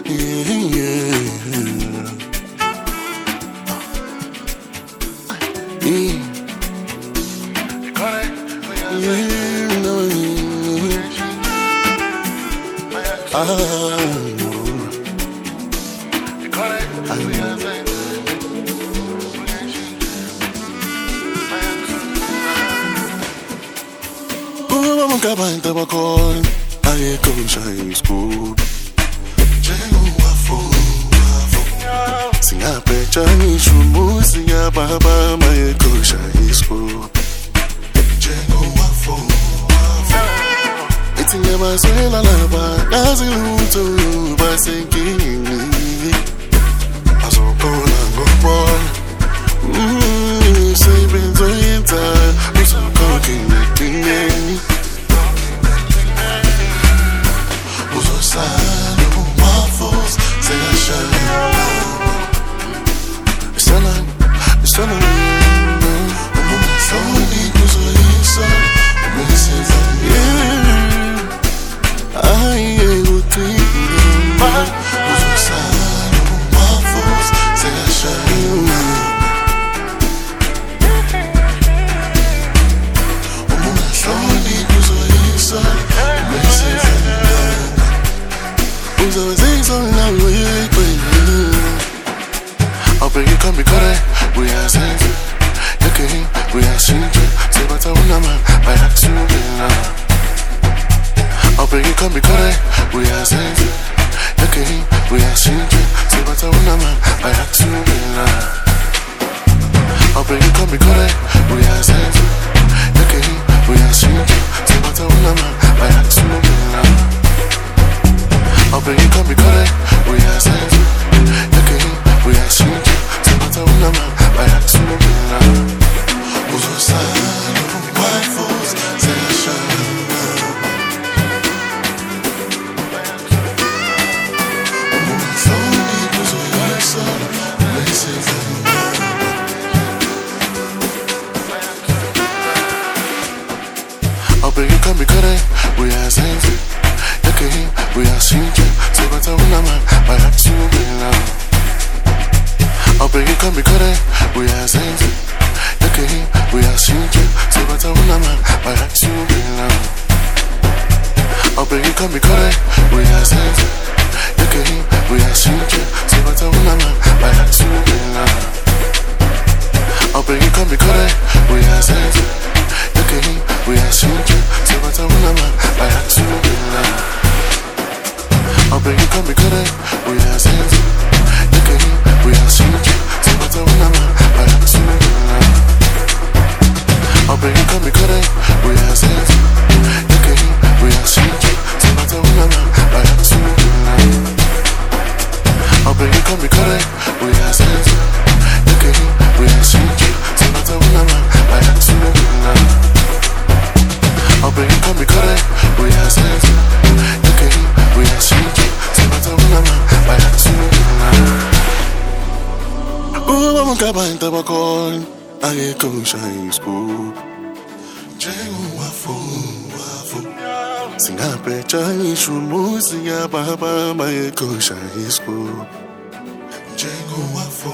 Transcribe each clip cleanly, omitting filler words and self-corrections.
Abantu abakhona ayekho ngishaya isigubhu njengowafuwafu singabheja ngisho umuzi ngiyababa mayekho ngishaya isigubhu njengowafuwafu ithi ngiyabazwela laba kazi lutho basenkingeni azokhona ngokubona imisebenzi oyenzayo uzokhokha ekugcineni Salo waffles, say I shine. Slowly goes away, son. Messes on I ain't good thing. Salo waffles, say I shine. Slowly goes away, son. Messes on So it's so now we I'll bring you come because we are saying okay, we are singing. Say but I wanna man, I have to be now. I'll bring you come because we are saying okay, we are singing. Say but I wanna man, I have to be now. I'll bring you come because we are saying okay, we are singing. Say but I wanna man, I have to be now. I'll bring you come because we are saying okay, we are singing. So what I wanna man, I have to be now. Who's your side? White folks say I shine. I'm moving slowly because of your son. Places I'll bring you come because we are saying okay, we are singing. So but I wanna man, I have to be now. I'll bring you come because we are singing. Okay, we are singing. So but I wanna man, I have to be now. I'll bring you come because we are singing. Okay, we are singing. So but I wanna man, I have to be now. I'll bring you come because we are singing. Okay, we are singing. So but I wanna man, I have to be now. I'll bring you come because we are saying okay, we are singing. So but I wanna man, I have to be now. I'll bring you come because we are saying okay, we are singing. So but I wanna man, I have to be now. I'll bring you come because we are saying okay, we are singing. So but I wanna man, I have to be now. I'll bring you come because we are saying okay, we are singing. So but I wanna man, I have to be now. Abantu abakhona ayekho ngishaya isigubhu njengowafu singabheja ngisho umuzi ngiyababa mayekho ngishaya isigubhu njengowafu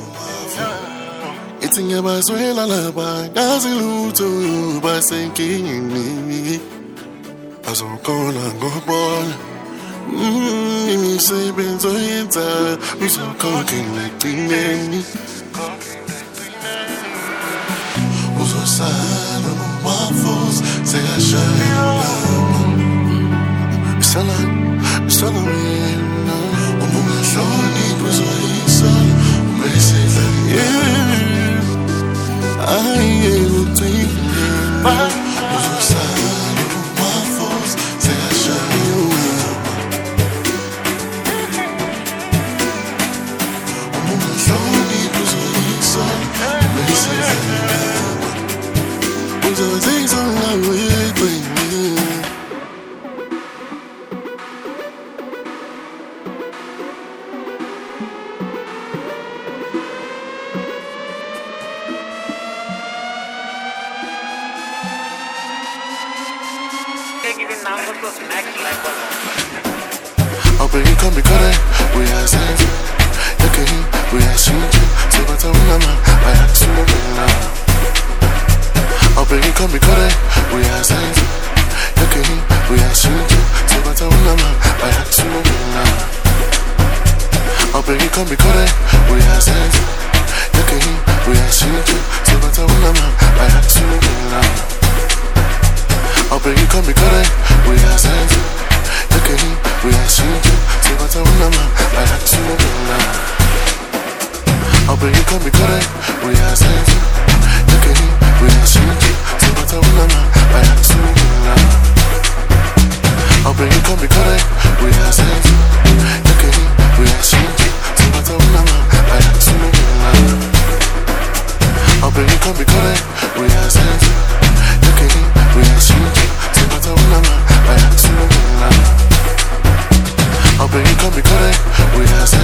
ithi ngiyabazwela laba kazi lutho basenkingeni azokhona ngokubona imisebenzi oyenzayo uzokhokha ekugcineni uzosala waffles say I shine Sana wena umuga slowly kuzoyisala umesela I ain't thinking uzosala waffles say I shine begi kambi kare, we are sense. Yake, we are sinje, so bata unama, I have to know now. Oh begi kambi kare, we are sense. Yake, we are sinje, so bata unama, I have to know now. Oh begi kambi kare, we are sense. Yake, we are sinje, so bata unama, I have to know now. Oh begi kambi kare, we are sense. Yake, we are sinje, so bata unama, I have to know now. Oh begi kambi kare, we are sense. Yake, we are sinje, so bata unama, I have to know now. Oh begi kambi kare, we are sense. Yake, we are sinje, so bata unama, I have to know now. Oh begi kambi kare, we are sense. Yake, we are sinje, so bata unama, I have to know now. Oh begi kambi kare, we are sense.